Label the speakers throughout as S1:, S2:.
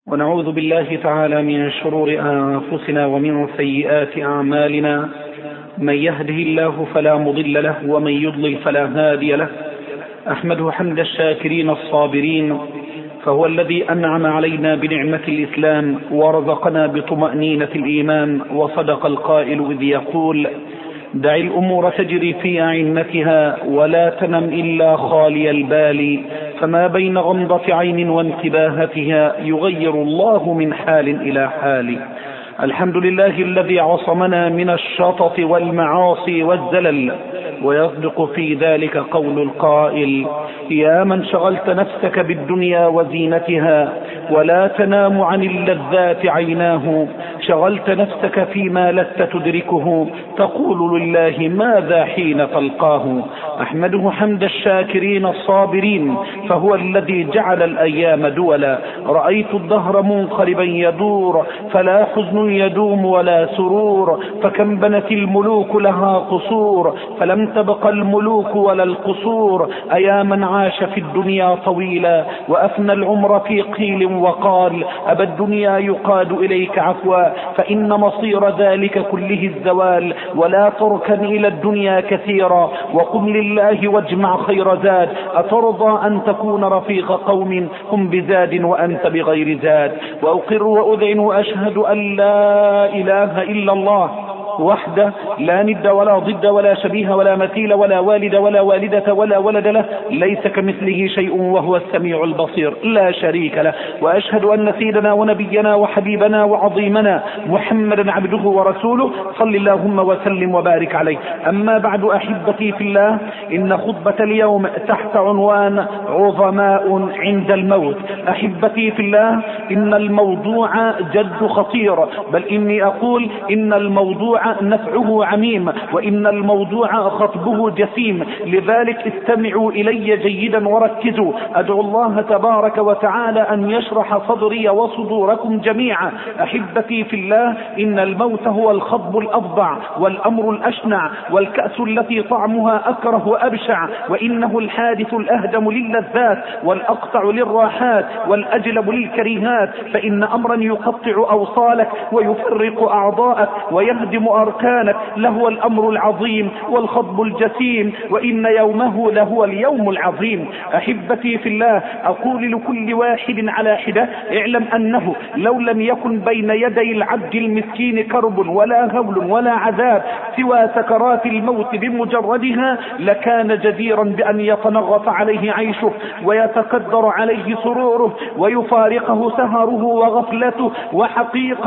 S1: ونعوذ بالله تعالى من شرور أنفسنا ومن سيئات أعمالنا. من يهده الله فلا مضل له ومن يضلل فلا هادي له. أحمده حمد الشاكرين الصابرين، فهو الذي أنعم علينا بنعمة الإسلام ورزقنا بطمأنينة الإيمان. وصدق القائل إذ يقول: دع الأمور تجري في أعنتها ولا تنم إلا خالي البال، فما بين غمضة عين وانتباهتها يغير الله من حال إلى حال. الحمد لله الذي عصمنا من الشطط والمعاصي والزلل، ويصدق في ذلك قول القائل: يا من شغلت نفسك بالدنيا وزينتها ولا تنام عن اللذات عيناه، شغلت نفسك فيما لست تدركه، تقول لله ماذا حين تلقاه. أحمده حمد الشاكرين الصابرين، فهو الذي جعل الأيام دولا. رأيت الدهر منقلبا يدور، فلا حزن يدوم ولا سرور، فكم بنت الملوك لها قصور، فلم تبق الملوك ولا القصور. أيا من عاش في الدنيا طويلا وأفنى العمر في قيل وقال، أبا الدنيا يقاد إليك عفوا، فإن مصير ذلك كله الزوال. ولا تركن إلى الدنيا كثيرا وقم لله واجمع خير زاد. أترضى أن تكون رفيق قوم هم بزاد وأنت بغير زاد؟ وأقر وأذعن وأشهد أن لا إله إلا الله وحده لا ند ولا ضد ولا شبيه ولا مثيل ولا والد ولا والدة ولا ولد له، ليس كمثله شيء وهو السميع البصير، لا شريك له. وأشهد أن سيدنا ونبينا وحبيبنا وعظيمنا محمدا عبده ورسوله، صل اللهم وسلم وبارك عليه. أما بعد، أحبتي في الله، إن خطبة اليوم تحت عنوان عظماء عند الموت. أحبتي في الله، إن الموضوع جد خطير، بل إني أقول إن الموضوع نفعه عميم، وإن الموضوع خطبه جسيم. لذلك استمعوا إلي جيدا وركزوا. أدعو الله تبارك وتعالى أن يشرح صدري وصدوركم جميعا. أحبتي في الله، إن الموت هو الخطب الأفظع والأمر الأشنع والكأس التي طعمها أكره وأبشع، وإنه الحادث الأهدم للذات والأقطع للراحات والأجلب للكريهات. فإن أمرا يقطع أوصالك ويفرق أعضاءك ويهدم أركانك لهو الأمر العظيم والخطب الجسيم، وإن يومه لهو اليوم العظيم. أحبتي في الله، أقول لكل واحد على حدة: اعلم أنه لو لم يكن بين يدي العبد المسكين كرب ولا هول ولا عذاب سوى سكرات الموت بمجردها، لكان جديرا بأن يتنغص عليه عيشه ويتقدر عليه سروره ويفارقه سهره وغفلته، وحقيقا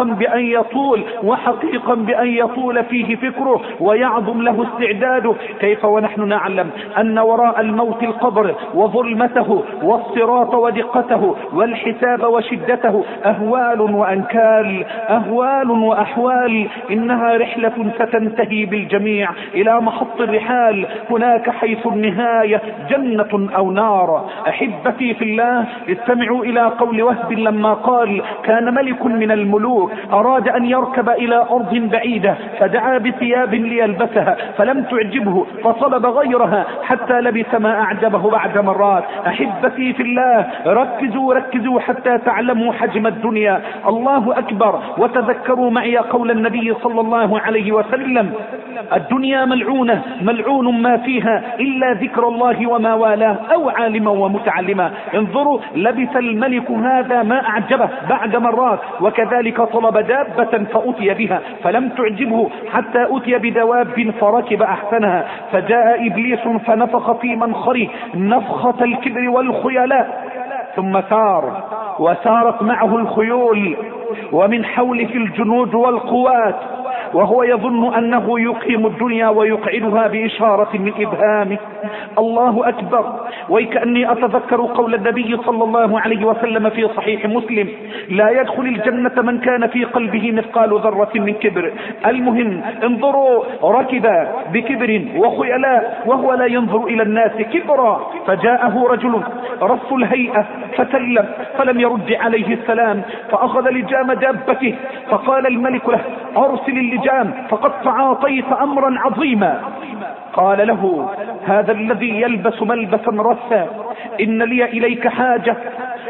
S1: بأن يطول فيه فكره ويعظم له استعداده. كيف ونحن نعلم أن وراء الموت القبر وظلمته والصراط ودقته والحساب وشدته أهوال وأنكال، أهوال وأحوال، إنها رحلة ستنتهي بالجميع إلى محط الرحال، هناك حيث النهاية جنة أو نار. أحبتي في الله، استمعوا إلى قول وهب لما قال: كان ملك من الملوك أراد أن يركب إلى أرض بعيدة، فدعا بثياب ليلبسها فلم تعجبه فطلب غيرها حتى لبس ما أعجبه بعد مرات. أحبتي في الله، ركزوا حتى تعلموا حجم الدنيا. الله أكبر. وتذكروا معي قول النبي صلى الله عليه وسلم: الدنيا ملعونة، ملعون ما فيها إلا ذكر الله وما والاه أو عالما ومتعلما. انظروا، لبس الملك هذا ما أعجبه بعد مرات، وكذلك طلب دابة فأتي بها فلم تعجبه حتى أتي بدواب فركب أحسنها، فجاء إبليس فنفخ في منخره نفخة الكبر والخيلاء، ثم سار وسارت معه الخيول ومن حوله الجنود والقوات، وهو يظن أنه يقيم الدنيا ويقعدها بإشارة من إبهامه. الله أكبر. وكأني أتذكر قول النبي صلى الله عليه وسلم في صحيح مسلم: لا يدخل الجنة من كان في قلبه مثقال ذرة من كبر. المهم، انظروا، ركب بكبر وخيلاء وهو لا ينظر إلى الناس كبرا، فجاءه رجل رف الهيئة فسلم فلم يرد عليه السلام، فأخذ لجام دابته، فقال الملك له: أرسل اللجام فقد تعاطيت أمرا عظيما. قال له هذا الذي يلبس ملبسا رثا: إن لي إليك حاجة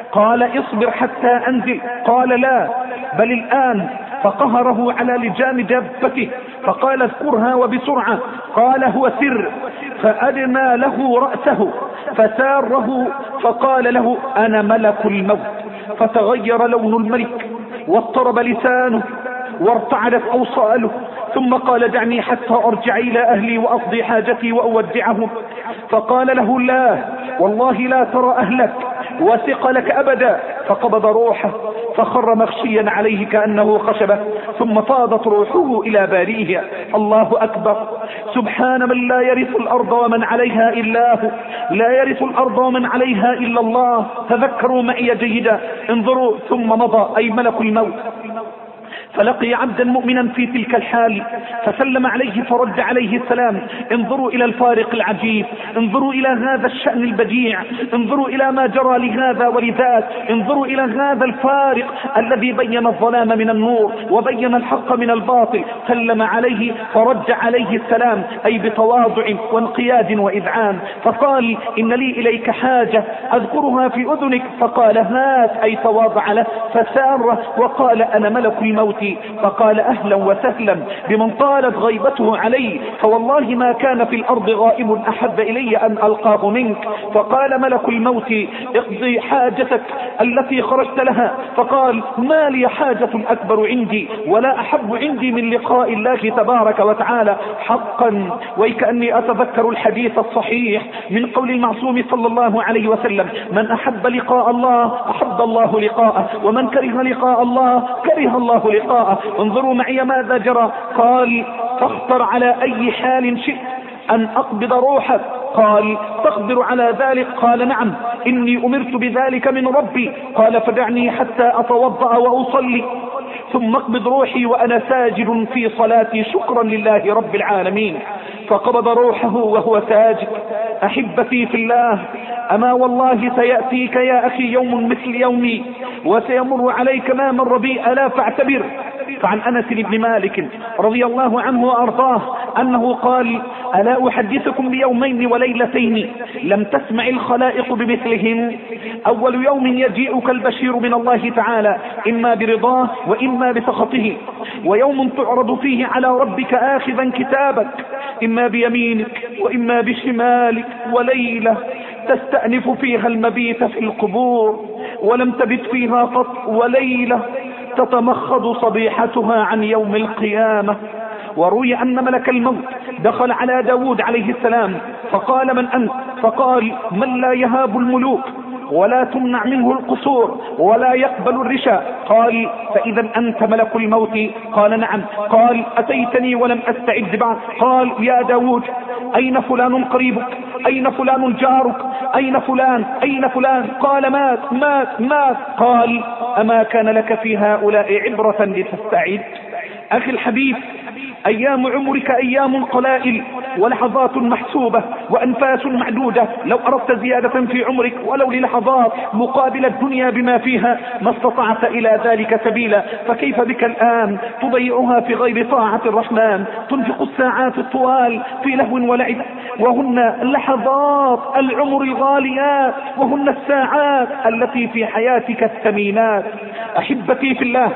S1: قال اصبر حتى أنزل. قال لا بل الآن. فقهره على لجام دابته فقال اذكرها وبسرعة. قال هو سر. فأدنى له رأسه فساره فقال له أنا ملك الموت. فتغير لون الملك واضطرب لسانه وارتعدت أوصاله، ثم قال دعني حتى أرجع إلى أهلي وأقضي حاجتي وأودعهم. فقال له لا والله لا ترى أهلك وثق لك أبدا. فقبض روحه فخر مغشيا عليه كأنه خشبة، ثم فاضت روحه إلى بارئها. الله أكبر. سبحان من لا يرث الأرض ومن عليها إلا هو، لا يرث الأرض ومن عليها إلا الله. تذكروا معي جيدا. انظروا. ثم مضى أي ملك الموت فلقي عبدا مؤمنا في تلك الحال فسلم عليه فرد عليه السلام. انظروا إلى الفارق العجيب، انظروا إلى هذا الشأن البديع، انظروا إلى ما جرى لهذا ولذاك، انظروا إلى هذا الفارق الذي بين الظلام من النور وبين الحق من الباطل. سلم عليه فرد عليه السلام أي بتواضع وانقياد وإذعان. فقال إن لي إليك حاجة أذكرها في أذنك. فقال هات أي تواضع له فسار وقال أنا ملك الموت. فقال أهلا وسهلا بمن طالت غيبته علي، فوالله ما كان في الأرض غائب أحب إلي أن ألقاه منك. فقال ملك الموت اقضي حاجتك التي خرجت لها. فقال ما لي حاجة أكبر عندي ولا أحب عندي من لقاء الله تبارك وتعالى. حقا وكأني أتذكر الحديث الصحيح من قول المعصوم صلى الله عليه وسلم من أحب لقاء الله أحب الله لقاءه ومن كره لقاء الله كره الله لقاءه. انظروا معي ماذا جرى. قال فاختر على أي حال شئت أن أقبض روحك. قال تقدر على ذلك؟ قال نعم إني أمرت بذلك من ربي. قال فدعني حتى أتوضأ وأصلي ثم اقبض روحي وأنا ساجد في صلاتي شكرا لله رب العالمين. فقبض روحه وهو ساجد. أحبتي في الله، أما والله سيأتيك يا أخي يوم مثل يومي وسيمر عليك ما مر بي ألا فاعتبر. فعن أنس بن مالك رضي الله عنه وأرضاه أنه قال ألا أحدثكم بيومين وليلتين لم تسمع الخلائق بمثلهم. أول يوم يجيئك البشير من الله تعالى إما برضاه وإما بسخطه، ويوم تعرض فيه على ربك آخذا كتابك إما بيمينك وإما بشمالك، وليلة تستأنف فيها المبيت في القبور ولم تبت فيها قط، وليلة تتمخض صبيحتها عن يوم القيامة. وروي أن ملك الموت دخل على داود عليه السلام فقال من أنت؟ فقال من لا يهاب الملوك ولا تمنع منه القصور ولا يقبل الرشا. قال فإذا أنت ملك الموت؟ قال نعم. قال أتيتني ولم أستعد بعد. قال يا داود أين فلان قريبك؟ أين فلان جارك؟ أين فلان؟ أين فلان؟ قال مات. قال أما كان لك في هؤلاء عبرة لتستعد؟ أخي الحبيب، أيام عمرك أيام قلائل ولحظات محسوبة وأنفاس معدودة. لو أردت زيادة في عمرك ولو للحظات مقابل الدنيا بما فيها ما استطعت إلى ذلك سبيلا، فكيف بك الآن تضيعها في غير طاعة الرحمن؟ تنفق الساعات الطوال في لهو ولعب، وهن لحظات العمر الغاليات، وهن الساعات التي في حياتك الثمينات. أحبتي في الله،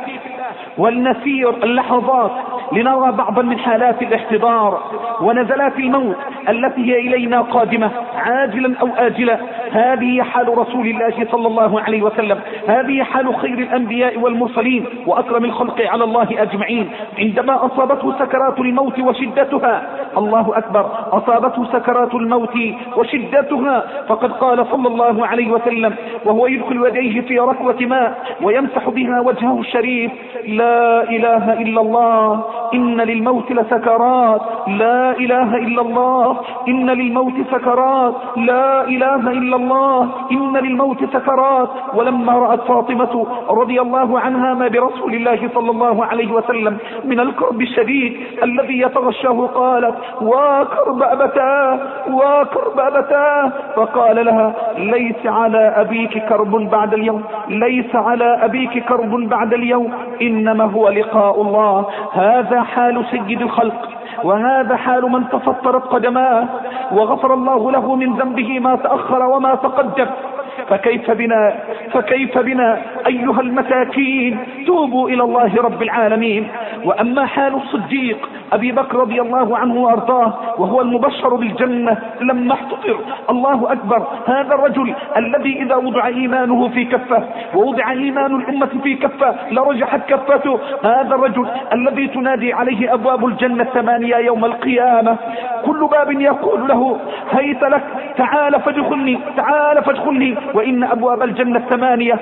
S1: ولنسير اللحظات لنرى بعضا من حالات الاحتضار ونزلات الموت التي هي إلينا قادمة عاجلا أو آجلا. هذه حال رسول الله صلى الله عليه وسلم، هذه حال خير الأنبياء والمرسلين وأكرم الخلق على الله أجمعين عندما أصابته سكرات الموت وشدتها. الله أكبر، أصابته سكرات الموت وشدتها، فقد قال صلى الله عليه وسلم وهو يدخل يديه في ركوة ماء ويمسح بها وجهه الشريف: لا إله إلا الله إن للموت لسكرات، لا إله إلا الله إن للموت سكرات، لا إله إلا الله إن للموت سكرات. ولما رأت فاطمة رضي الله عنها ما برسول الله صلى الله عليه وسلم من الكرب الشديد الذي يتغشاه قالت: وكرب أبتاه وكرب أبتاه. فقال لها: ليس على أبيك كرب بعد اليوم، ليس على أبيك كرب بعد اليوم، إنما هو لقاء الله. هذا حال سيد الخلق، وهذا حال من تفطرت قدماه وغفر الله له من ذنبه ما تأخر وما تقدم. فكيف بنا أيها المساكين؟ توبوا إلى الله رب العالمين. وأما حال الصديق أبي بكر رضي الله عنه وأرضاه وهو المبشر بالجنة لما احتضر، الله أكبر، هذا الرجل الذي إذا وضع إيمانه في كفة ووضع إيمان الأمة في كفة لرجحت كفته، هذا الرجل الذي تنادي عليه أبواب الجنة 8 يوم القيامة، كل باب يقول له هيت لك، تعال فادخلني، وإن أبواب الجنة 8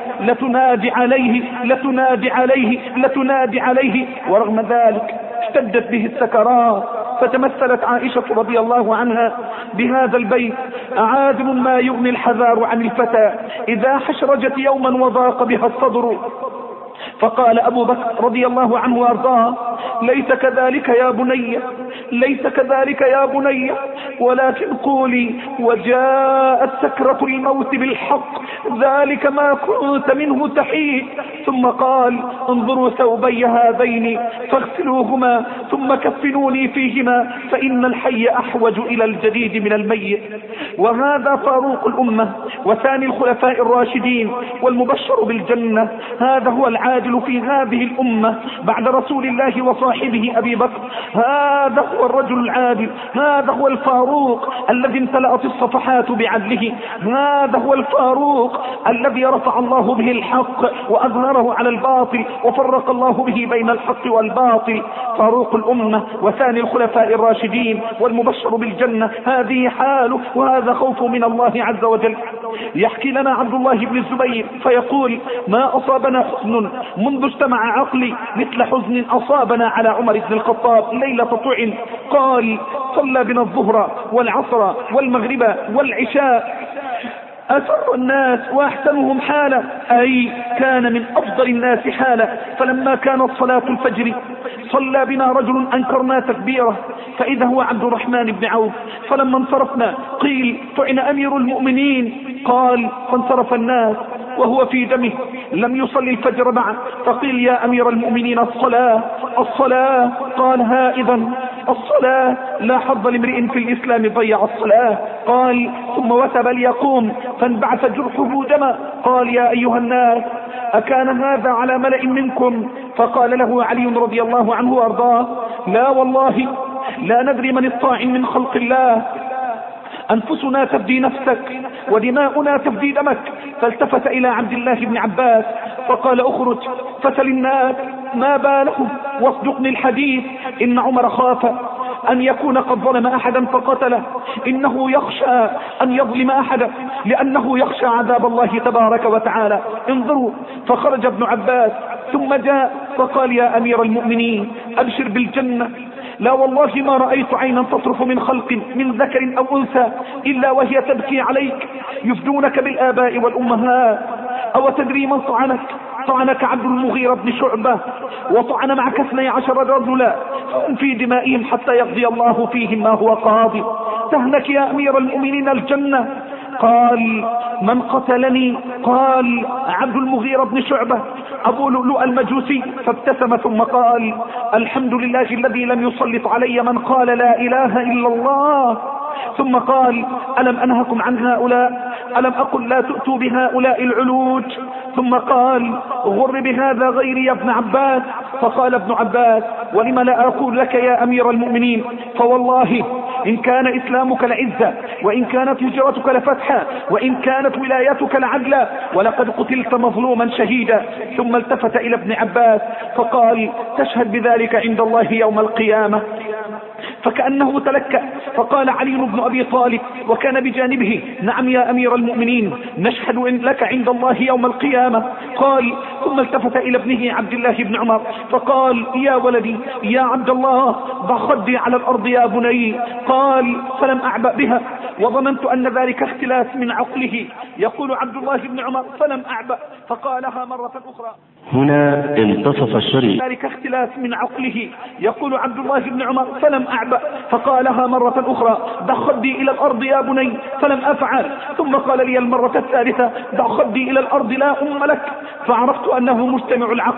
S1: لتنادي عليه، ورغم ذلك اشتدت به السكرات. فتمثلت عائشة رضي الله عنها بهذا البيت: أعادم ما يغني الحذار عن الفتى إذا حشرجت يوما وضاق بها الصدر. فقال أبو بكر رضي الله عنه وارضاه: ليس كذلك يا بني، ولكن قولي وجاءت سكرة الموت بالحق، ذلك ما كنت منه تحيد. ثم قال: انظروا ثوبي هذين فاغسلوهما ثم كفنوني فيهما، فإن الحي أحوج إلى الجديد من الميت. وهذا فاروق الأمة وثاني الخلفاء الراشدين والمبشر بالجنة، هذا هو العادل في هذه الأمة بعد رسول الله وصاحبه أبي بكر، هذا هو الرجل العادل، هذا هو الفاروق الذي امتلأت الصفحات بعدله، هذا هو الفاروق الذي رفع الله به الحق وأظهره على الباطل وفرق الله به بين الحق والباطل. فاروق الأمة وثاني الخلفاء الراشدين والمبشر بالجنة، هذه حاله وهذا خوفه من الله عز وجل. يحكي لنا عبد الله بن الزبير فيقول: ما أصابنا حزن منذ اجتمع عقلي مثل حزن أصابنا على عمر بن الخطاب ليلة طعن. قال: صلى بنا الظهر والعصر والمغرب والعشاء، أسر الناس وأحسنهم حالا، أي كان من أفضل الناس حالا. فلما كانت صلاة الفجر صلى بنا رجل أنكرنا تكبيره فإذا هو عبد الرحمن بن عوف. فلما انصرفنا قيل: طعن أمير المؤمنين. قال: فانصرف الناس وهو في دمه، لم يصلي الفجر بعد. فقيل: يا أمير المؤمنين الصلاة. قال: ها إذن الصلاة، لا حظ لامرئ في الإسلام ضيع الصلاة. قال: ثم وثب ليقوم فانبعث جرحه دما. قال: يا أيها الناس، أكان هذا على ملأ منكم؟ فقال له علي رضي الله عنه وأرضاه: لا والله لا ندري من الطاعن من خلق الله، أنفسنا تفدي نفسك ودماؤنا تفدي دمك. فالتفت إلى عبد الله بن عباس فقال: اخرج فسل الناس ما بالهم واصدقني الحديث، إن عمر خاف أن يكون قد ظلم أحدا فقتله، إنه يخشى أن يظلم أحدا لأنه يخشى عذاب الله تبارك وتعالى. انظروا، فخرج ابن عباس ثم جاء فقال: يا أمير المؤمنين أبشر بالجنة، لا والله ما رأيت عينا تطرف من خلق من ذكر أو أنثى إلا وهي تبكي عليك، يفدونك بالآباء والأمهات. أو تدري من طعنك عبد المغيرة بن شعبة وطعن معك 12 رجلا في دمائهم حتى يقضي الله فيهم ما هو قاضي. تهنك يا أمير المؤمنين الجنة. قال: من قتلني؟ قال: عبد المغيرة بن شعبة أبو لؤلؤ المجوسي. فابتسم ثم قال: الحمد لله الذي لم يسلط علي من قال لا إله إلا الله. ثم قال: ألم أنهكم عن هؤلاء؟ ألم أقل لا تؤتوا بهؤلاء العلوج؟ ثم قال: غر بهذا غيري يا ابن عباس. فقال ابن عباس: ولم لا أقول لك يا أمير المؤمنين؟ فوالله إن كان إسلامك لعزة، وإن كانت هجرتك لفتحة، وإن كانت ولايتك لعدلا، ولقد قتلت مظلوما شهيدا. ثم التفت إلى ابن عباس فقال: تشهد بذلك عند الله يوم القيامة. فكأنه تلكأ فقال علي بن أبي طالب وكان بجانبه: نعم يا أمير المؤمنين، نشهد لك عند الله يوم القيامة. قال: ثم التفت إلى ابنه عبد الله بن عمر فقال: يا ولدي يا عبد الله، ضع خدي على الأرض يا بني. قال: فلم أعبأ بها وظننت أن ذلك اختلاس من عقله. يقول عبد الله بن عمر: فلم أعبأ، فقالها مرة أخرى.
S2: هنا انتصف الشريط.
S1: ذلك اختلاس من عقله. يقول عبد الله بن عمر: فلم أعبأ، فقالها مرة أخرى: ضع خدي إلى الأرض يا بني. فلم أفعل. ثم قال لي المرة الثالثة: ضع خدي إلى الأرض لا أم لك. فعرفت أنه مجتمع العقل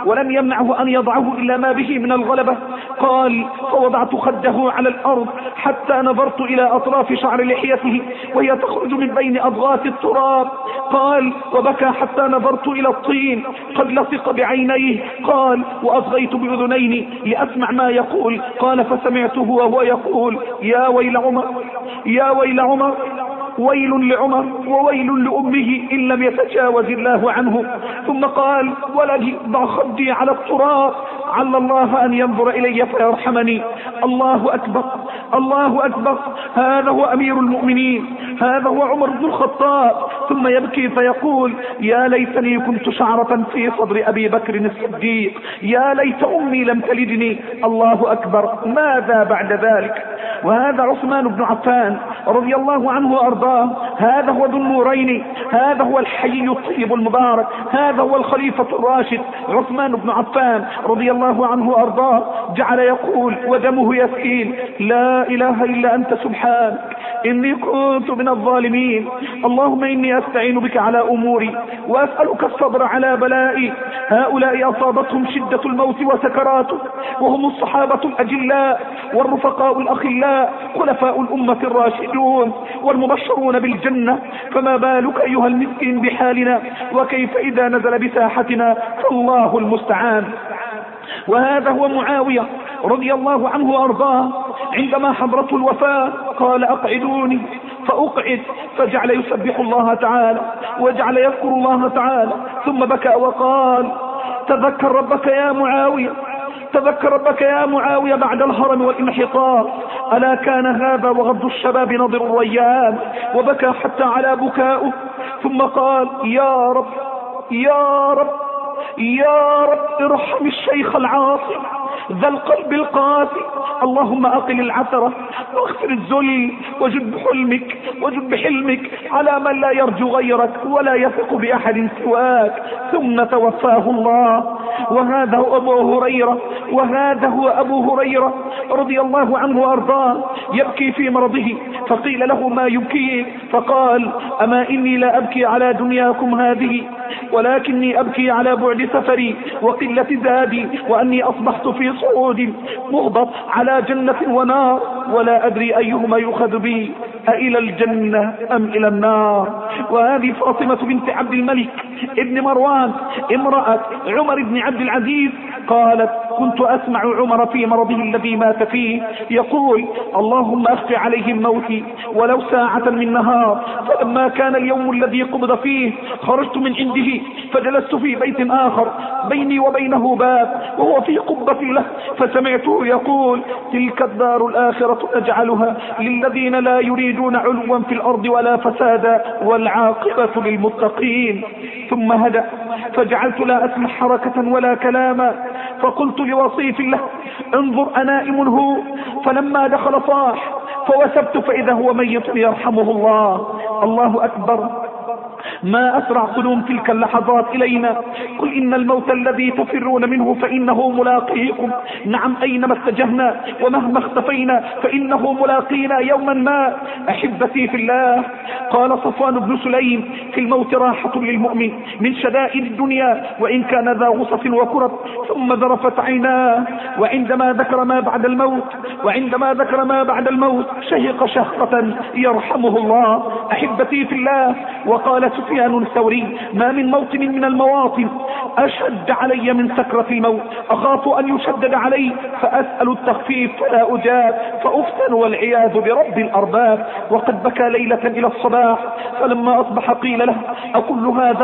S1: ولم يمنعه أن يضعه إلا ما به من الغلبة. قال فوضعت خده على الأرض حتى نظرت إلى أطراف شعر لحيته وهي تخرج من بين أضغاث التراب. قال وبكى حتى نظرت إلى الطين قد لصق بعينيه. قال وأصغيت بأذنين لأسمع ما يقول. قال فسمعته وهو يقول يا ويل عمر يا ويل عمر، ويل لعمر وويل لأمه إن لم يتجاوز الله عنه. ثم قال ولدي ضع خدي على التراب عل الله أن ينظر إلي فيرحمني. الله أكبر الله أكبر. هذا هو أمير المؤمنين، هذا هو عمر بن الخطاب. ثم يبكي فيقول يا ليتني كنت شعرة في صدر أبي بكر الصديق، يا ليت أمي لم تلدني. الله أكبر. ماذا بعد ذلك؟ وهذا عثمان بن عفان رضي الله عنه وأرضاه. هذا هو ذو النورين، هذا هو الحي الطيب المبارك، هذا هو الخليفة الراشد عثمان بن عفان رضي الله عنه وأرضاه. جعل يقول ودمه يسيل لا إله إلا أنت سبحانك إني كنت من الظالمين. اللهم إني أستعين بك على أموري وأسألك الصبر على بلائي. هؤلاء أصابتهم شدة الموت وسكراته وهم الصحابة الأجلاء والرفقاء الأخلاء خلفاء الأمة الراشدون والمبشرون بالجنة. فما بالك أيها المسكين بحالنا، وكيف إذا نزل بساحتنا؟ فالله المستعان. وهذا هو معاوية رضي الله عنه وأرضاه. عندما حضرته الوفاة قال أقعدوني فأقعد، فجعل يسبح الله تعالى وجعل يذكر الله تعالى. ثم بكى وقال تذكر ربك يا معاوية، تذكر ربك يا معاوية بعد الهرم والانحطاط. ألا كان هذا وغض الشباب نظر الريان؟ وبكى حتى على بكاؤه. ثم قال يا رب يا رب يا رب ارحم الشيخ العاصي ذا القلب القاسي. اللهم أقل العثرة واغفر الذل وجد بحلمك على من لا يرجو غيرك ولا يثق بأحد سواك. ثم توفاه الله. وهذا هو أبو هريرة رضي الله عنه وأرضاه يبكي في مرضه، فقيل له ما يبكيه؟ فقال أما إني لا أبكي على دنياكم هذه ولكني أبكي على بعد سفري وقلة زادي، وأني أصبحت في صعود مهبط على جنة ونار ولا أدري أيهما يؤخذ بي، أإلى الجنة أم إلى النار. وهذه فاطمة بنت عبد الملك ابن مروان امرأة عمر بن عبد العزيز قالت كنت أسمع عمر في مرضه الذي مات فيه يقول اللهم أخف عليهم موتي ولو ساعة من نهار. فلما كان اليوم الذي قبض فيه خرجت من عنده فجلست في بيت آخر بيني وبينه باب وهو في قبة له، فسمعته يقول تلك الدار الآخرة نجعلها للذين لا يريدون علوا في الأرض ولا فسادا والعاقبة للمتقين. ثم هدأ فجعلت لا أسمع حركة ولا كلاما، فقلت لوصيف له انظر أنائم هو؟ فلما دخل صاح فوسبت فإذا هو ميت يرحمه الله. الله أكبر. ما أسرع قدوم تلك اللحظات إلينا. قل إن الموت الذي تفرون منه فإنه ملاقيكم. نعم أينما اتجهنا ومهما اختفينا فإنه ملاقينا يوما ما. أحبتي في الله، قال صفوان بن سليم في الموت راحة للمؤمن من شدائد الدنيا وإن كان ذا غصف وكرب. ثم ذرفت عيناه وعندما ذكر ما بعد الموت شهق شهقة يرحمه الله. أحبتي في الله. وقال سفيان الثوري ما من موطن من المواطن أشد علي من سكرة الموت، أخاف أن يشدد علي فأسأل التخفيف فلا أجاب فأفتن والعياذ برب الأرباب. وقد بكى ليلة إلى الصباح، فلما أصبح قيل له أكل هذا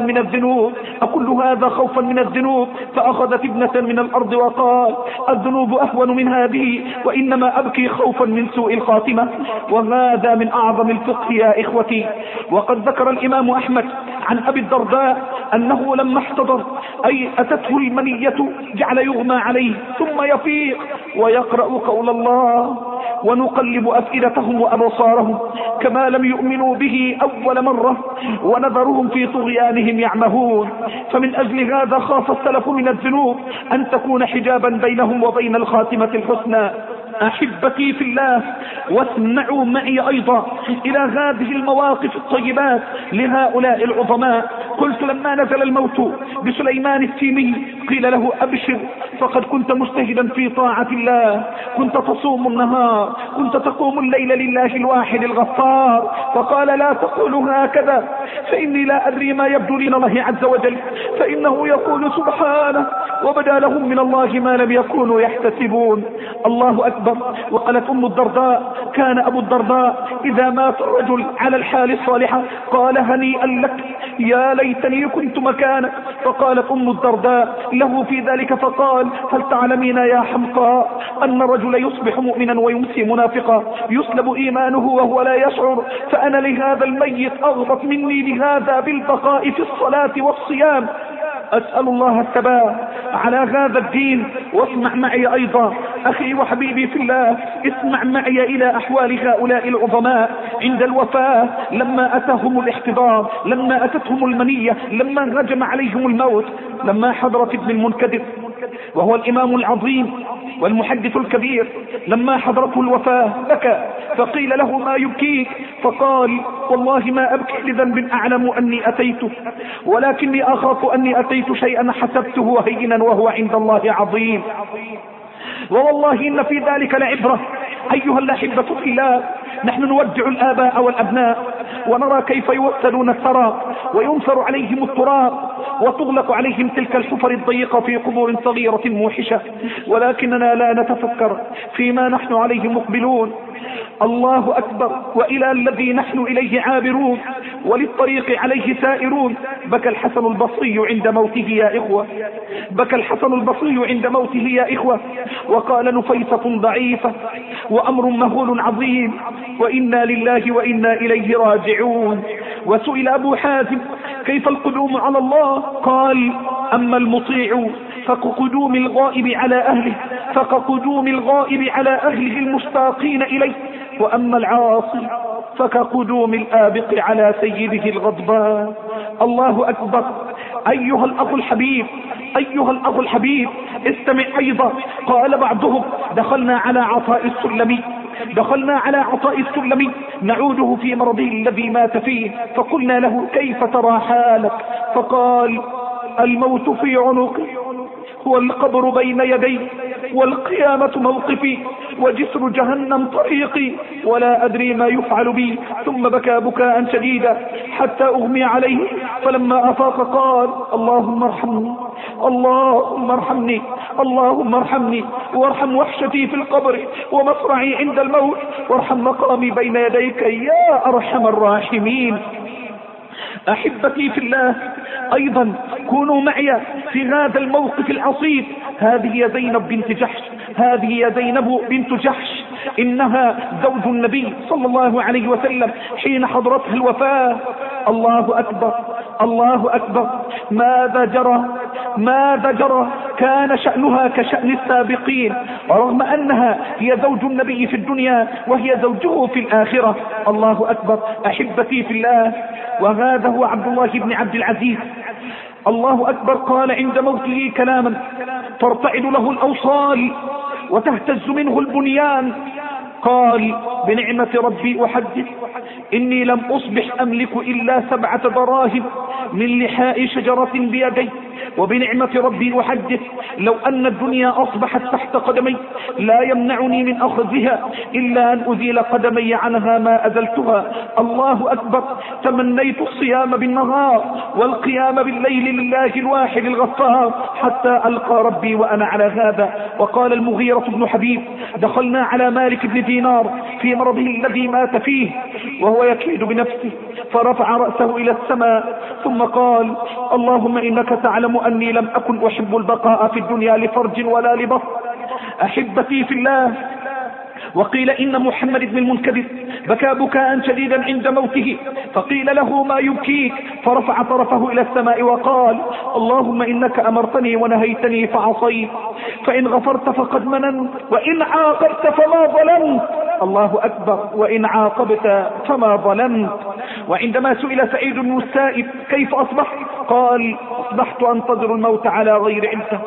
S1: خوفا من الذنوب؟ فأخذت ابنة من الأرض وقال الذنوب أهون من هذه، وإنما أبكي خوفا من سوء الخاتمة. وهذا من أعظم الفقه يا إخوتي. وقد ذكر الإمام أحمد عن أبي الدرداء أنه لما احتضر أي أتته المنية جعل يغمى عليه ثم يفيق ويقرأ قول الله ونقلب أفئدتهم وأبصارهم كما لم يؤمنوا به أول مرة ونذرهم في طغيانهم يعمهون. فمن أجل هذا خاف السلف من الذنوب أن تكون حجابا بينهم وبين الخاتمة الحسنى. أحبتي في الله، واسمعوا معي أيضا إلى هذه المواقف الطيبات لهؤلاء العظماء. قلت لما نزل الموت بسليمان التيمي قيل له أبشر، فقد كنت مجتهدا في طاعة الله، كنت تصوم النهار، كنت تقوم الليل لله الواحد الغفار. فقال لا تقولوا هكذا، فإني لا أدري ما يبدو لي الله عز وجل، فإنه يقول سبحانه وبدا لهم من الله ما لم يكونوا يحتسبون. الله أكبر. وقالت أم الدرداء كان أبو الدرداء إذا مات الرجل على الحال الصالحة قال هنيئا لك يا ليتني كنت مكانك. فقالت أم الدرداء له في ذلك فقال هل تعلمين يا حمقاء أن الرجل يصبح مؤمنا ويمسي منافقا، يسلب إيمانه وهو لا يشعر، فأنا لهذا الميت أغبط مني لهذا بالبقاء في الصلاة والصيام. أسأل الله الثبات على هذا الدين. واسمع معي أيضا أخي وحبيبي في الله، اسمع معي إلى أحوال هؤلاء العظماء عند الوفاة، لما أتاهم الاحتضار، لما أتتهم المنية، لما هجم عليهم الموت، لما حضرت ابن المنكدر وهو الإمام العظيم والمحدث الكبير، لما حضرته الوفاة بكى، فقيل له ما يبكيك؟ فقال والله ما أبكي لذنب أعلم أني أتيته، ولكني أخاف أني أتيت شيئا حسبته هينا وهو عند الله عظيم. ووالله إن في ذلك لعبرة. أيها الأحبة في الله، نحن نودع الآباء والأبناء ونرى كيف يوسدون الثرى وينثر عليهم التراب وتغلق عليهم تلك الحفر الضيقة في قبور صغيرة موحشة، ولكننا لا نتفكر فيما نحن عليه مقبلون. الله أكبر. وإلى الذي نحن إليه عابرون وللطريق عليه سائرون. بكى الحسن البصري عند موته يا إخوة، بكى الحسن البصري عند موته يا إخوة، وقال نفيسة ضعيفة وأمر مهول عظيم، وإنا لله وإنا إليه راجعون. وسئل أبو حازم كيف القدوم على الله؟ قال أما المطيع فكقدوم الغائب على أهله، فكقدوم الغائب على أهله المشتاقين إليه، وأما العاصي فكقدوم الآبق على سيده الغضبان. الله أكبر. أيها الأخ الحبيب، أيها الأخ الحبيب، استمع أيضا. قال بعضهم دخلنا على عطاء السلمي نعوده في مرضه الذي مات فيه، فقلنا له كيف ترى حالك؟ فقال الموت في عنقي، والقبر بين يدي، والقيامة موقفي، وجسر جهنم طريقي، ولا أدري ما يفعل بي. ثم بكى بكاء شديدا حتى أغمي عليه، فلما أفاق قال اللهم ارحمني، اللهم ارحمني، اللهم ارحمني، وارحم وحشتي في القبر ومصرعي عند الموت، وارحم مقامي بين يديك يا أرحم الراحمين. أحبتي في الله، أيضا كونوا معي في هذا الموقف العصيب. هذه زينب بنت جحش، هذه زينب بنت جحش، إنها زوج النبي صلى الله عليه وسلم حين حضرتها الوفاة. الله أكبر، الله أكبر. ماذا جرى؟ كان شأنها كشأن السابقين، رغم أنها هي زوج النبي في الدنيا وهي زوجه في الآخرة. الله أكبر. أحبتي في الله، وهذا هو عبد الله بن عبد العزيز. الله أكبر. قال عند موته كلاما ترتعد له الأوصال وتهتز منه البنيان. قال بنعمة ربي أحدث إني لم أصبح أملك إلا 7 دراهم من لحاء شجرة بيدي، وبنعمة ربي أحدث لو أن الدنيا أصبحت تحت قدمي لا يمنعني من أخذها إلا أن أزيل قدمي عنها ما أزلتها. الله أكبر. تمنيت الصيام بالنهار والقيام بالليل لله الواحد الغفار حتى ألقى ربي وأنا على هذا. وقال المغيرة بن حبيب دخلنا على مالك بن دينار في مرضه الذي مات فيه وهو يكيد بنفسه، فرفع رأسه إلى السماء ثم قال اللهم إنك تعلم أني لم أكن أحب البقاء في الدنيا لفرج ولا لبطن. أحبتي في الله. وقيل إن محمد بن المنكدر بكى بكاء شديدا عند موته، فقيل له ما يبكيك؟ فرفع طرفه إلى السماء وقال اللهم إنك أمرتني ونهيتني فعصيت، فإن غفرت فقد مننت، وإن عاقبت فما ظلمت. الله أكبر. وإن عاقبت فما ظلمت. وعندما سئل سعيد بن السائب كيف أصبحت؟ قال أصبحت أنتظر الموت على غير علته،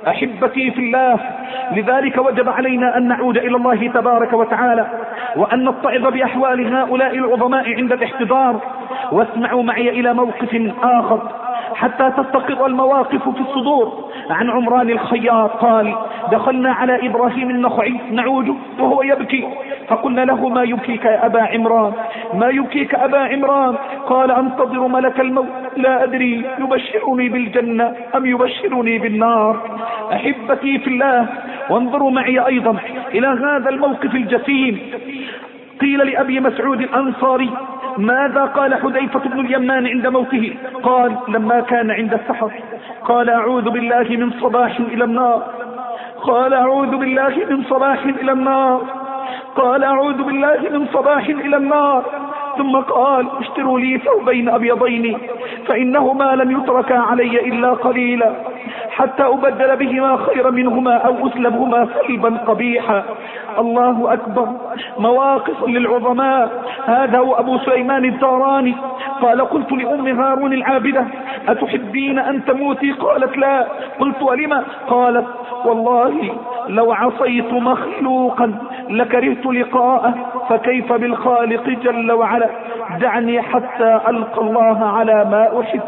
S1: أحبتي في الله، لذلك وجب علينا أن نعود إلى الله تبارك وتعالى، وأن نتعظ بأحوال هؤلاء العظماء عند الاحتضار. واسمعوا معي إلى موقف آخر حتى تستقر المواقف في الصدور. عن عمران الخياط قال: دخلنا على إبراهيم النخعي نعود وهو يبكي، فقلنا له: ما يبكيك يا أبا عمران؟ ما يبكيك أبا عمران؟ قال: أنتظر ملك الموت، لا أدري يبشرني بالجنة أم يبشرني بالنار. أحبتي في الله، وانظروا معي أيضا إلى هذا الموقف الجسيم. قيل لأبي مسعود الأنصاري: ماذا قال حذيفة بن اليمان عند موته؟ قال: لما كان عند السحر قال: أعوذ بالله من صباح إلى النار. قال: أعوذ بالله من صباح إلى النار. قال: أعوذ بالله من صباح إلى النار. ثم قال: اشتروا لي ثوبين أبيضين فإنهما لم يتركا علي إلا قليلا حتى أبدل بهما خيرا منهما أو أسلبهما سلبا قبيحا. الله أكبر، مواقف للعظماء. هذا هو أبو سليمان الداراني قال: قلت لأم هارون العابدة: أتحبين أن تموتي؟ قالت: لا. قلت: ولما؟ قالت: والله لو عصيت مخلوقا لكرهت لقاءه، فكيف بالخالق جل وعلا؟ دعني حتى ألقى الله على ما أحب.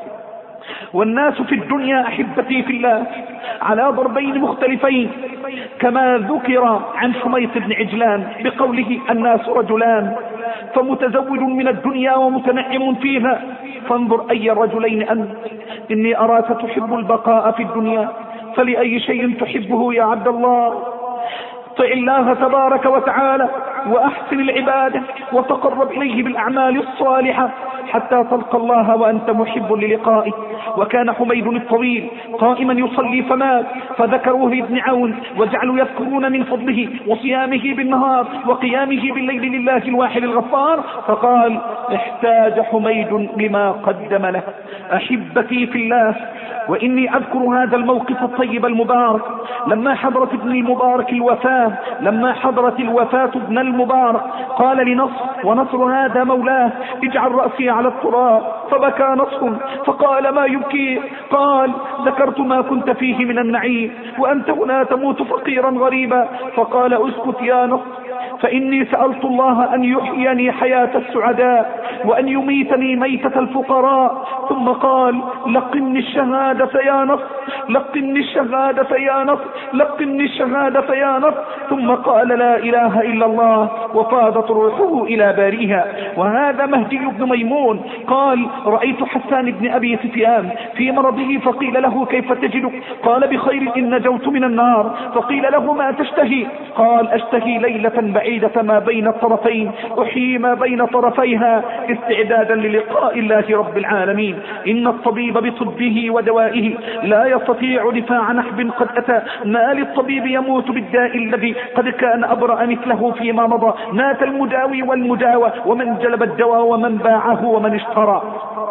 S1: والناس في الدنيا أحبتي في الله على ضربين مختلفين، كما ذكر عن حميط بن عجلان بقوله: الناس رجلان، فمتزود من الدنيا ومتنعم فيها، فانظر أي الرجلين أنت. إني أراك تحب البقاء في الدنيا، فلأي شيء تحبه يا عبد الله؟ طع الله تبارك وتعالى وأحسن العبادة وتقرب إليه بالأعمال الصالحة حتى تلقى الله وأنت محب للقائه. وكان حميد الطويل قائما يصلي فمات، فذكروه ابن عون وجعلوا يذكرون من فضله وصيامه بالنهار وقيامه بالليل لله الواحد الغفار، فقال: احتاج حميد لما قدم له. أحبتي في الله، وإني أذكر هذا الموقف الطيب المبارك لما حضرت ابن المبارك الوفاة. لما حضرت الوفاة ابن المبارك قال لنصر، ونصر هذا مولاه: اجعل رأسي على التراب. فبكى نصر فقال: ما يبكي؟ قال: ذكرت ما كنت فيه من النعيم وأنت هنا تموت فقيرا غريبا. فقال: اسكت يا نصر، فإني سألت الله أن يحييني حياة السعداء وأن يميتني ميتة الفقراء. ثم قال: لقني الشهادة يا نصر، لقني الشهادة يا نصر، لقني الشهادة يا نصر. ثم قال: لا إله إلا الله، وفاضت روحه إلى باريها. وهذا مهدي بن ميمون قال: رأيت حسان بن أبي سفيان في مرضه، فقيل له: كيف تجدك؟ قال: بخير، إن نجوت من النار. فقيل له: ما تشتهي؟ قال: أشتهي ليلة بعيدة ما بين الطرفين أحيي ما بين طرفيها استعدادا للقاء الله رب العالمين. إن الطبيب بطبه ودوائه لا يستطيع دفاع نحب قد أتى. ما للطبيب يموت بالداء الذي قد كان أبرأ مثله فيما مضى. مات المداوي والمداوى، ومن جلب الدواء ومن باعه ومن اشترى.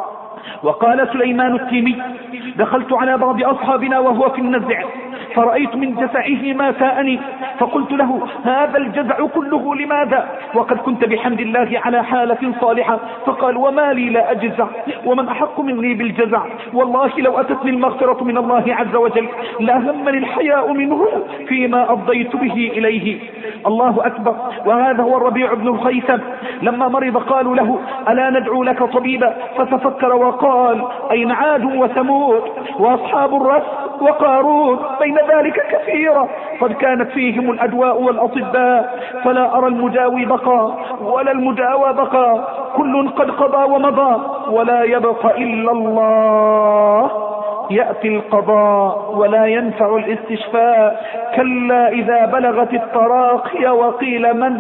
S1: وقال سليمان التيمي: دخلت على بعض أصحابنا وهو في النزع، فرأيت من جزعه ما ساءني، فقلت له: هذا الجزع كله لماذا؟ وقد كنت بحمد الله على حالة صالحة. فقال: وما لي لا أجزع، ومن أحق مني بالجزع؟ والله لو أتتني المغفرة من الله عز وجل لا همني الحياء منه فيما أضيت به إليه. الله أكبر. وهذا هو الربيع بن الخيثم لما مرض قالوا له: ألا ندعو لك طبيبا؟ فتفكر وقال: أين عاد وثمود وأصحاب الرس وقارون؟ بين ذلك كثيرا، قد كانت فيهم الأدواء والأطباء، فلا أرى المداوي بقى ولا المداوى بقى، كل قد قضى ومضى، ولا يبقى إلا الله. يأتي القضاء ولا ينفع الاستشفاء. كلا إذا بلغت التراقي وقيل من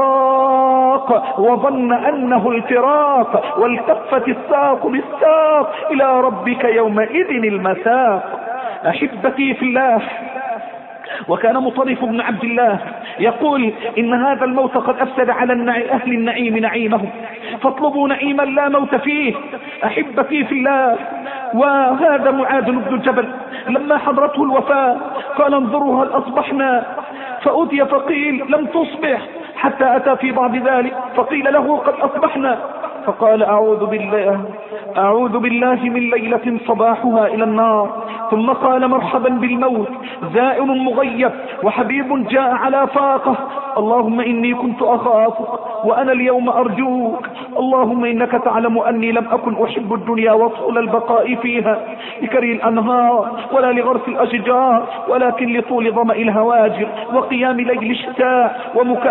S1: أراق وظن أنه الفراق والتفت الساق بالساق إلى ربك يومئذ المساق. أحبتي في الله، وكان مطرف بن عبد الله يقول: إن هذا الموت قد أفسد على أهل النعيم نعيمهم، فاطلبوا نعيما لا موت فيه. أحبتي في الله، وهذا معاذ بن الجبل لما حضرته الوفاة قال: انظروا هل أصبحنا؟ فأتي فقيل: لم تصبح، حتى أتى في بعض ذلك فقيل له: قد أصبحنا. فقال: أعوذ بالله من ليلة صباحها إلى النار. ثم قال مرحبا بالموت، زائر مغيب وحبيب جاء على فاقه. اللهم إني كنت أخافك وأنا اليوم أرجوك. اللهم إنك تعلم أني لم أكن أحب الدنيا وطول البقاء فيها لكري الأنهار ولا لغرس الأشجار، ولكن لطول ظمأ الهواجر وقيام ليل الشتاء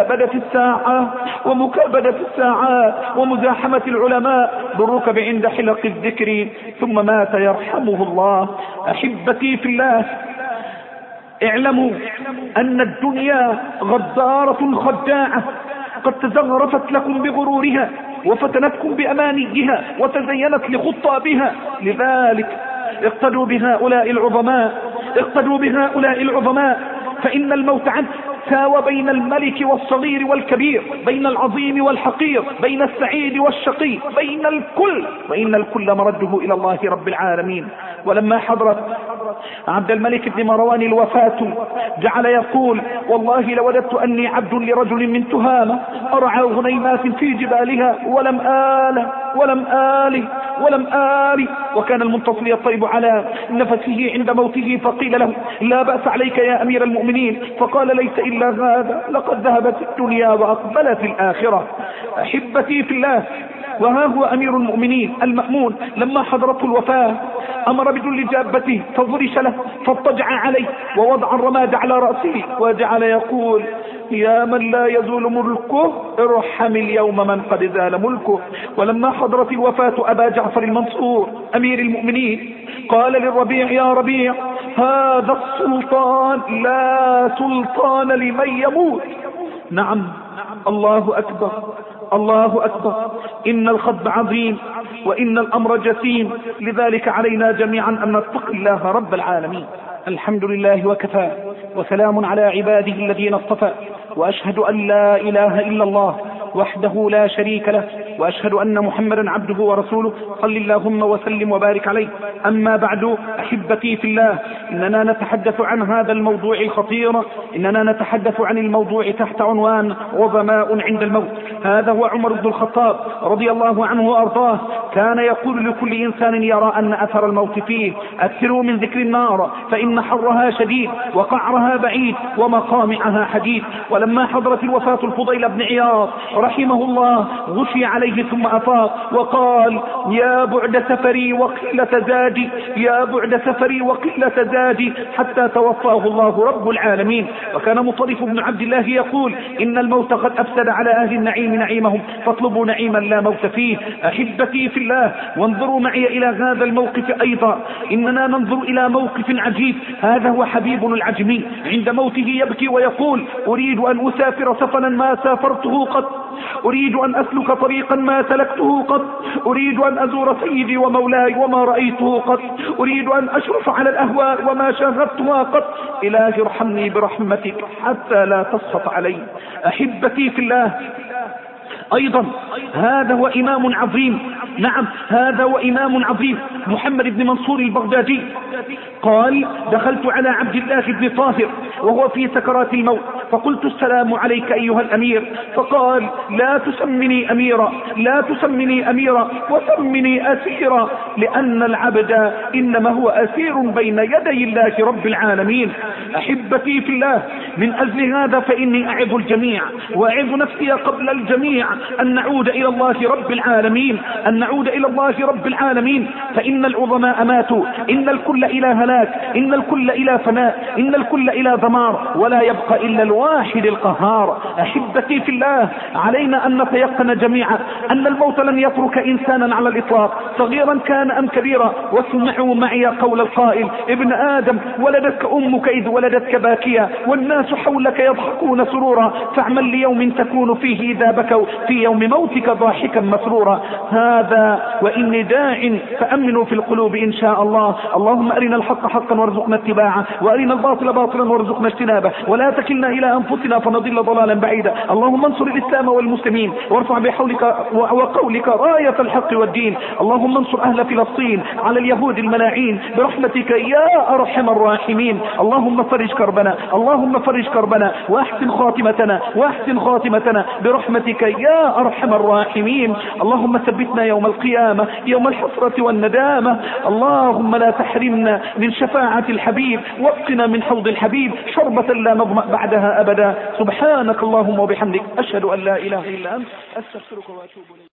S1: ومكابدة الساعات ومزاحمة العلماء بالركب عند حلق الذكر، ثم مات يرحمه الله. أحبتي في الله، اعلموا أن الدنيا غدارة خداعة قد تزغرفت لكم بغرورها وفتنتكم بأمانيها وتزينت لخطابها. لذلك اقتدوا بهؤلاء العظماء، فإن الموت عدل ساوى بين الملك والصغير والكبير، بين العظيم والحقير، بين السعيد والشقي، بين الكل مرده إلى الله رب العالمين. ولما حضرت عبد الملك بن مروان الوفاة جعل يقول: والله لوددت أني عبد لرجل من تهامة أرعى غنيمات في جبالها ولم آل. وكان المنتصر يطيب على نفسه عند موته، فقيل له: لا بأس عليك يا أمير المؤمنين، فقال: ليس إلا هذا، لقد ذهبت الدنيا وأقبلت الآخرة. أحبتي في الله، وها هو أمير المؤمنين المأمون لما حضرته الوفاة أمر بدل جابته ففرش له فاضطجع عليه ووضع الرماد على رأسه وجعل يقول: يا من لا يزول ملكه ارحم اليوم من قد زال ملكه. ولما حضرت الوفاة أبا جعفر المنصور أمير المؤمنين قال للربيع: يا ربيع، هذا السلطان لا سلطان لمن يموت. نعم، الله أكبر، الله أكبر، إن الخطب عظيم وإن الأمر جسيم، لذلك علينا جميعا أن نتقي الله رب العالمين. الحمد لله وكفى، وسلام على عباده الذين اصطفى، وأشهد أن لا إله إلا الله وحده لا شريك له، وأشهد أن محمدا عبده ورسوله، صل اللهم وسلم وبارك عليه. أما بعد، أحبتي في الله، إننا نتحدث عن هذا الموضوع الخطير، إننا نتحدث عن الموضوع تحت عنوان عظماء عند الموت. هذا هو عمر بن الخطاب رضي الله عنه وأرضاه، كان يقول لكل إنسان يرى أن أثر الموت فيه: أكثروا من ذكر النار فإن حرها شديد وقعرها بعيد ومقامعها حديد. ولما حضرت الوفاة الفضيل بن عياض رحمه الله غشي عليه ثم أفاق وقال: يا بعد سفري وقلة زادي، يا بعد سفري وقلة زادي، حتى توفاه الله رب العالمين. وكان مطرف بن عبد الله يقول: إن الموت قد أفسد على أهل النعيم نعيمهم، فاطلبوا نعيما لا موت فيه. أحبتي في الله، وانظروا معي إلى هذا الموقف أيضا، إننا ننظر إلى موقف عجيب. هذا هو حبيب العجمي عند موته يبكي ويقول: أريد أن أسافر سفرا ما سافرته قط، أريد أن أسلك طريقا ما سلكته قط، أريد أن أزور سيدي ومولاي وما رأيته قط، أريد أن أشرف على الأهواء وما شاهدتها قط. إلهي ارحمني برحمتك حتى لا تسخط علي. أحبتي في الله، أيضا هذا هو إمام عظيم، نعم هذا هو إمام عظيم، محمد بن منصور البغدادي قال: دخلت على عبد الله بن طاهر وهو في سكرات الموت، فقلت: السلام عليك أيها الأمير. فقال: لا تسمني أميرا، لا تسمني أميرا، وسمني أسيرا، لأن العبد إنما هو أسير بين يدي الله رب العالمين. أحبتي في الله، من أجل هذا فإني أعظ الجميع وأعظ نفسي قبل الجميع أن نعود إلى الله رب العالمين، أن نعود إلى الله رب العالمين. فإن العظماء ماتوا، إن الكل إلى هلاك، إن الكل إلى فناء، إن الكل إلى دمار، ولا يبقى إلا الواحد القهار. أحبتي في الله، علينا أن نتيقن جميعا أن الموت لن يترك إنسانا على الإطلاق، صغيرا كان أم كبيرا. واسمعوا معي قول القائل: ابن آدم ولدتك أمك إذ ولدتك باكيا، والناس حولك يضحكون سرورا، فاعمل ليوم تكون فيه إذا بكوا، في يوم موتك ضاحكا مسرورا. هذا وإني داع فأمنوا في القلوب إن شاء الله. اللهم أرنا الحق حقا وارزقنا اتباعه، وأرنا الباطل باطلا وارزقنا اجتنابه، ولا تكلنا إلى على أنفسنا فنضل ضلالا بعيدا. اللهم انصر الإسلام والمسلمين وارفع بحولك وقولك راية الحق والدين. اللهم انصر أهل فلسطين على اليهود الملاعين برحمتك يا أرحم الراحمين. اللهم فرج كربنا، اللهم فرج كربنا واحسن خاتمتنا، واحسن خاتمتنا برحمتك يا أرحم الراحمين. اللهم ثبتنا يوم القيامة يوم الحسرة والندامة. اللهم لا تحرمنا من شفاعة الحبيب، واسقنا من حوض الحبيب شربة لا نظمأ بعدها أبدا. سبحانك اللهم وبحمدك، أشهد أن لا إله إلا أنت، أستغفرك وأتوب إليك.